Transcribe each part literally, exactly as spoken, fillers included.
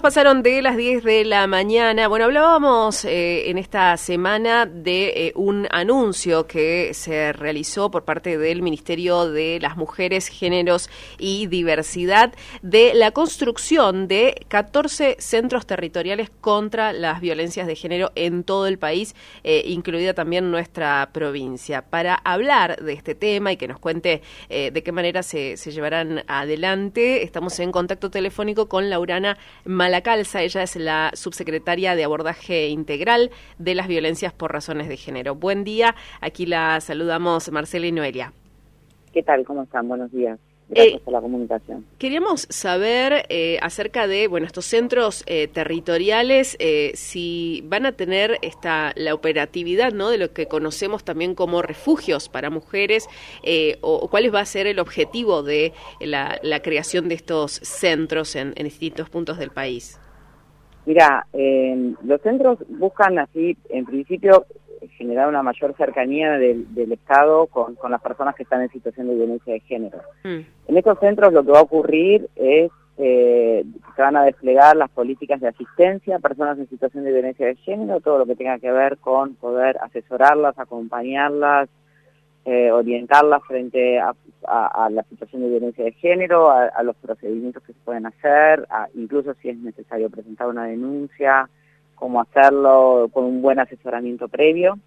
pasaron de las diez de la mañana. Bueno, hablábamos eh, en esta semana de eh, un anuncio que se realizó por parte del Ministerio de las Mujeres, Géneros y Diversidad de la construcción de catorce centros territoriales contra las violencias de género en todo el país, eh, incluida también nuestra provincia. Para hablar de este tema y que nos cuente eh, de qué manera se, se llevarán adelante, estamos en contacto telefónico con Laurana Malacalza. Ella es la subsecretaria de Abordaje Integral de las Violencias por Razones de Género. Buen día, aquí la saludamos Marcela y Noelia. ¿Qué tal? ¿Cómo están? Buenos días. Gracias Eh, por la comunicación. Queríamos saber eh, acerca de bueno estos centros eh, territoriales, eh, si van a tener esta la operatividad, ¿no?, de lo que conocemos también como refugios para mujeres, eh, o, o cuál va a ser el objetivo de la, la creación de estos centros en, en distintos puntos del país. Mira, eh, los centros buscan así, en principio, generar una mayor cercanía del, del Estado con, con las personas que están en situación de violencia de género. Mm. En estos centros lo que va a ocurrir es eh, que se van a desplegar las políticas de asistencia a personas en situación de violencia de género, todo lo que tenga que ver con poder asesorarlas, acompañarlas, eh, orientarlas frente a, a, a la situación de violencia de género, a, a los procedimientos que se pueden hacer, a, incluso si es necesario presentar una denuncia, cómo hacerlo con un buen asesoramiento previo,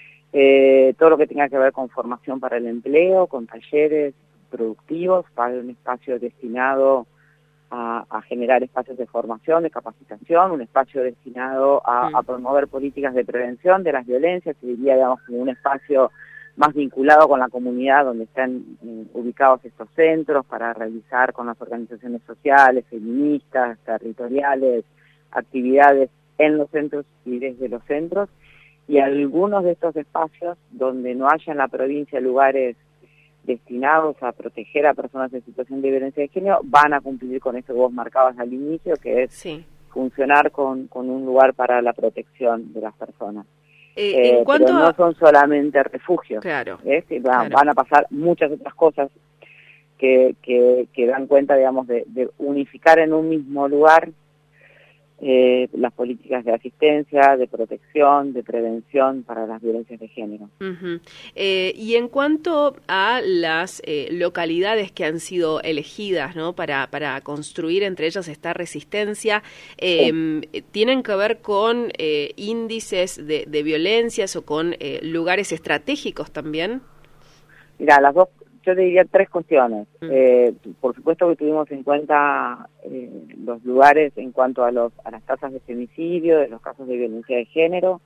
eh, todo lo que tenga que ver con formación para el empleo, con talleres productivos, para un espacio destinado a, a generar espacios de formación, de capacitación, un espacio destinado a, a promover políticas de prevención de las violencias, y diría, digamos, como un espacio más vinculado con la comunidad donde están eh, ubicados estos centros, para realizar con las organizaciones sociales, feministas, territoriales, actividades en los centros y desde los centros, y algunos de estos espacios donde no haya en la provincia lugares destinados a proteger a personas en situación de violencia de género, van a cumplir con esto que vos marcabas al inicio, que es sí. funcionar con, con un lugar para la protección de las personas. Eh, en eh, cuanto pero no a... son solamente refugios, claro, ¿eh? Sí, van, claro. van a pasar muchas otras cosas que, que, que dan cuenta, digamos, de, de unificar en un mismo lugar Eh, las políticas de asistencia, de protección, de prevención para las violencias de género. Uh-huh. Eh, y en cuanto a las eh, localidades que han sido elegidas, ¿no?, para, para construir entre ellas esta resistencia, eh, sí. ¿tienen que ver con eh, índices de, de violencias o con eh, lugares estratégicos también? Mira, las dos, yo te diría tres cuestiones. Mm. Eh, por supuesto que tuvimos en cuenta eh, los lugares en cuanto a, los, a las tasas de femicidio, de los casos de violencia de género,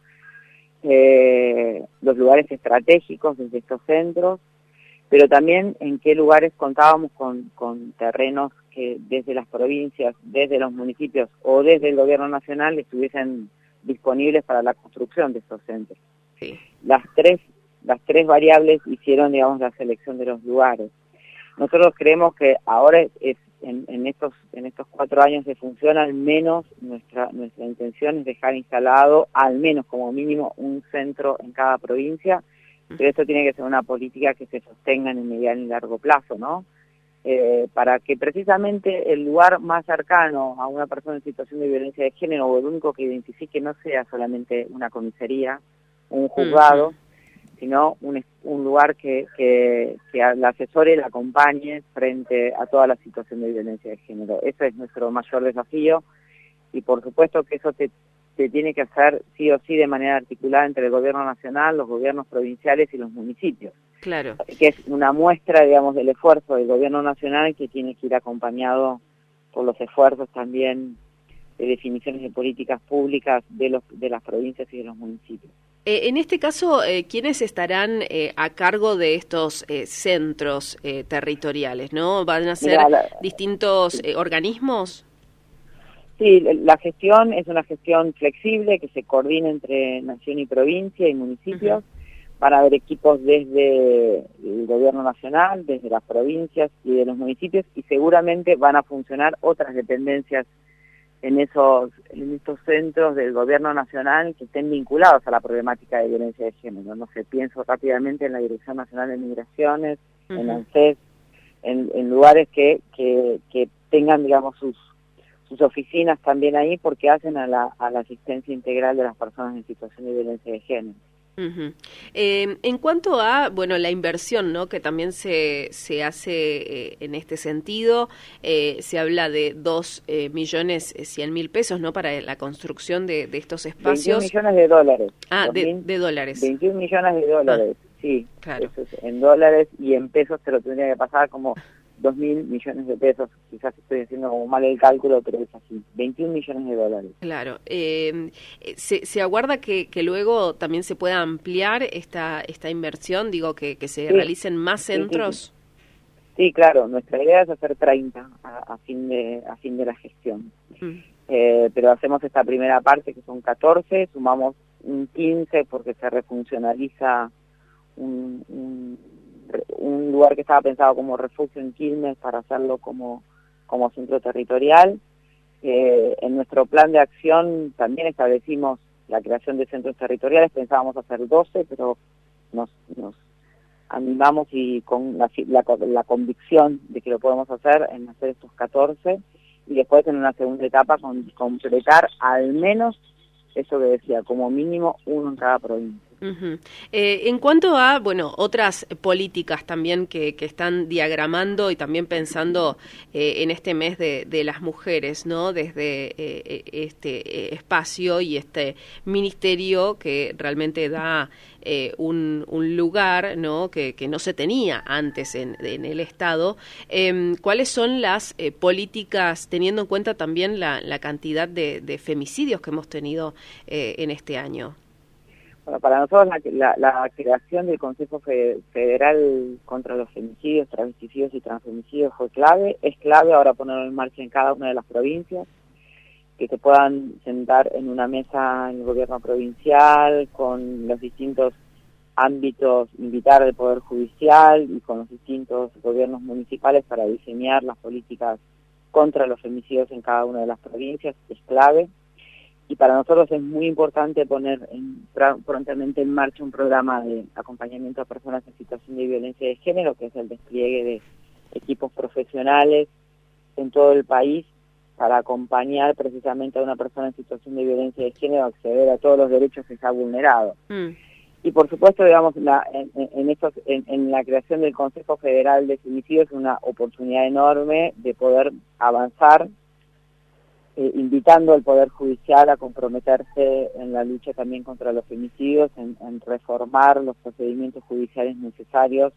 eh, los lugares estratégicos desde estos centros, pero también en qué lugares contábamos con, con terrenos que desde las provincias, desde los municipios o desde el gobierno nacional estuviesen disponibles para la construcción de estos centros. Sí. Las tres Las tres variables hicieron, digamos, la selección de los lugares. Nosotros creemos que ahora es, en, en estos en estos cuatro años de función, al menos nuestra nuestra intención es dejar instalado, al menos como mínimo, un centro en cada provincia, pero esto tiene que ser una política que se sostenga en el mediano y largo plazo, ¿no? Eh, para que precisamente el lugar más cercano a una persona en situación de violencia de género, o el único que identifique, no sea solamente una comisaría o un juzgado, uh-huh. sino un, un lugar que, que, que la asesore y la acompañe frente a toda la situación de violencia de género. Ese es nuestro mayor desafío, y por supuesto que eso te, te tiene que hacer sí o sí de manera articulada entre el gobierno nacional, los gobiernos provinciales y los municipios. Claro. Que es una muestra, digamos, del esfuerzo del gobierno nacional, que tiene que ir acompañado por los esfuerzos también de definiciones de políticas públicas de, los, de las provincias y de los municipios. Eh, en este caso, eh, ¿quiénes estarán eh, a cargo de estos eh, centros eh, territoriales, no? ¿Van a ser Mira, la, distintos sí. eh, organismos? Sí, la gestión es una gestión flexible que se coordina entre nación y provincia y municipios. Uh-huh. Van a haber equipos desde el gobierno nacional, desde las provincias y de los municipios, y seguramente van a funcionar otras dependencias en esos en estos centros del gobierno nacional que estén vinculados a la problemática de violencia de género. No sé, pienso rápidamente en la Dirección Nacional de Migraciones, uh-huh. en ANSES, en, en lugares que, que, que tengan, digamos, sus sus oficinas también ahí porque hacen a la, a la asistencia integral de las personas en situación de violencia de género. Uh-huh. Eh, en cuanto a, bueno, la inversión, ¿no?, que también se, se hace eh, en este sentido, eh, se habla de dos eh, millones cien mil pesos, ¿no?, para la construcción de, de estos espacios. veintiún millones de dólares. Ah, de, de dólares. veintiún millones de dólares, ah, sí. Claro. Eso es en dólares, y en pesos te lo tendría que pasar como dos mil millones de pesos. Quizás estoy haciendo como mal el cálculo, pero es así, veintiún millones de dólares. Claro. Eh, se, se aguarda que, que luego también se pueda ampliar esta esta inversión, digo, que, que se sí. realicen más centros. Sí, sí. sí, claro, nuestra idea es hacer treinta a, a fin de a fin de la gestión. Mm. Eh, pero hacemos esta primera parte, que son catorce, sumamos un quince porque se refuncionaliza un, un un lugar que estaba pensado como refugio en Quilmes para hacerlo como, como centro territorial. Eh, en nuestro plan de acción también establecimos la creación de centros territoriales, pensábamos hacer doce, pero nos, nos animamos y con la, la, la convicción de que lo podemos hacer en hacer estos catorce, y después en una segunda etapa con, completar al menos eso que decía, como mínimo uno en cada provincia. Uh-huh. Eh, en cuanto a, bueno, otras políticas también que, que están diagramando y también pensando eh, en este mes de, de las mujeres, ¿no?, desde eh, este eh, espacio y este ministerio que realmente da eh, un, un lugar, ¿no?, que, que no se tenía antes en, en el Estado. Eh, ¿Cuáles son las eh, políticas, teniendo en cuenta también la, la cantidad de, de femicidios que hemos tenido eh, en este año? Bueno, para nosotros la, la, la creación del Consejo Federal contra los Femicidios, Travesticidios y Transfemicidios fue clave. Es clave ahora ponerlo en marcha en cada una de las provincias, que se puedan sentar en una mesa en el gobierno provincial, con los distintos ámbitos, invitar al Poder Judicial y con los distintos gobiernos municipales para diseñar las políticas contra los femicidios en cada una de las provincias. Es clave. Y para nosotros es muy importante poner en, prontamente en marcha un programa de acompañamiento a personas en situación de violencia de género, que es el despliegue de equipos profesionales en todo el país para acompañar precisamente a una persona en situación de violencia de género a acceder a todos los derechos que está vulnerado. Mm. Y por supuesto, digamos, la, en, en, estos, en, en la creación del Consejo Federal de Femicidios es una oportunidad enorme de poder avanzar, Eh, invitando al Poder Judicial a comprometerse en la lucha también contra los femicidios, en, en reformar los procedimientos judiciales necesarios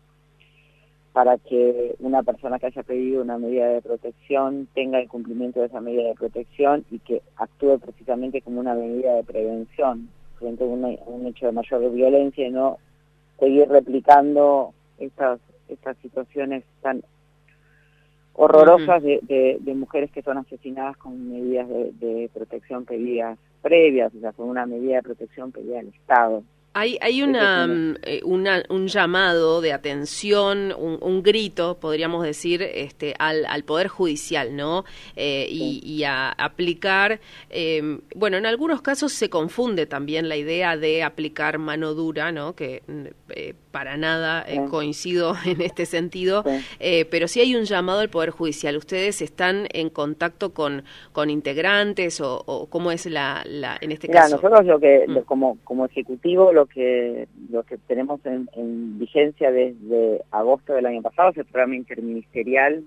para que una persona que haya pedido una medida de protección tenga el cumplimiento de esa medida de protección y que actúe precisamente como una medida de prevención frente a, una, a un hecho de mayor violencia, y no seguir replicando estas, estas situaciones tan horrorosas de, de, de mujeres que son asesinadas con medidas de, de protección pedidas previas, o sea, con una medida de protección pedida al Estado. Hay, hay una, una, un llamado de atención, un, un grito, podríamos decir, este, al, al Poder Judicial, ¿no? Eh, y, sí. y a aplicar, eh, bueno, en algunos casos se confunde también la idea de aplicar mano dura, ¿no? Que eh, para nada eh, sí. coincido en este sentido, sí. eh, pero sí hay un llamado al Poder Judicial. ¿Ustedes están en contacto con, con integrantes o, o cómo es la, la en este Mirá, caso? Nosotros lo que, mm. lo, como, como ejecutivo, lo que lo que tenemos en, en vigencia desde agosto del año pasado es el programa interministerial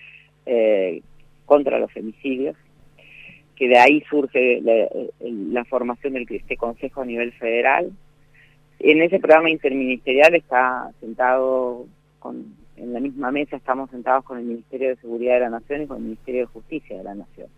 eh, contra los femicidios, que de ahí surge la, la formación de este consejo a nivel federal. En ese programa interministerial está sentado con, en la misma mesa, estamos sentados con el Ministerio de Seguridad de la Nación y con el Ministerio de Justicia de la Nación.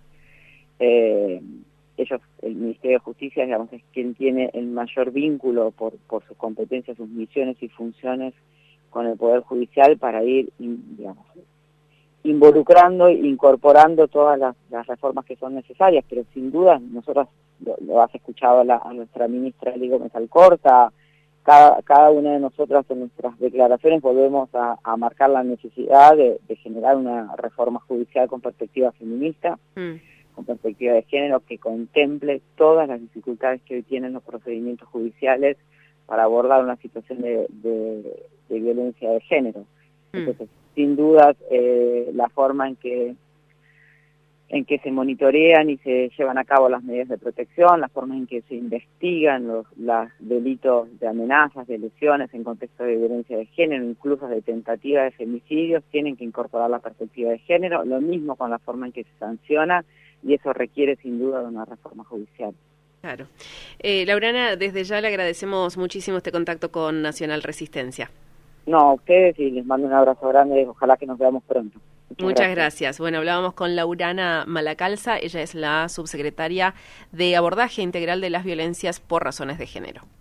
Eh, ellos, el Ministerio de Justicia, digamos, es quien tiene el mayor vínculo por, por sus competencias, sus misiones y funciones con el Poder Judicial para ir, digamos, involucrando e incorporando todas las, las reformas que son necesarias, pero sin duda, nosotros, lo, lo has escuchado a, la, a nuestra ministra Eli Gómez Alcorta, cada, cada una de nosotras en nuestras declaraciones volvemos a, a marcar la necesidad de, de generar una reforma judicial con perspectiva feminista, mm. con perspectiva de género, que contemple todas las dificultades que hoy tienen los procedimientos judiciales para abordar una situación de, de, de violencia de género. Mm. Entonces, sin dudas, eh, la forma en que en que se monitorean y se llevan a cabo las medidas de protección, la forma en que se investigan los, los delitos de amenazas, de lesiones en contexto de violencia de género, incluso de tentativa de femicidios, tienen que incorporar la perspectiva de género, lo mismo con la forma en que se sanciona, y eso requiere sin duda de una reforma judicial. Claro. Eh, Laurana, desde ya le agradecemos muchísimo este contacto con Nacional Resistencia. No, a ustedes, y les mando un abrazo grande, ojalá que nos veamos pronto. Muchas, Muchas gracias. gracias. Bueno, hablábamos con Laurana Malacalza, ella es la subsecretaria de Abordaje Integral de las Violencias por Razones de Género.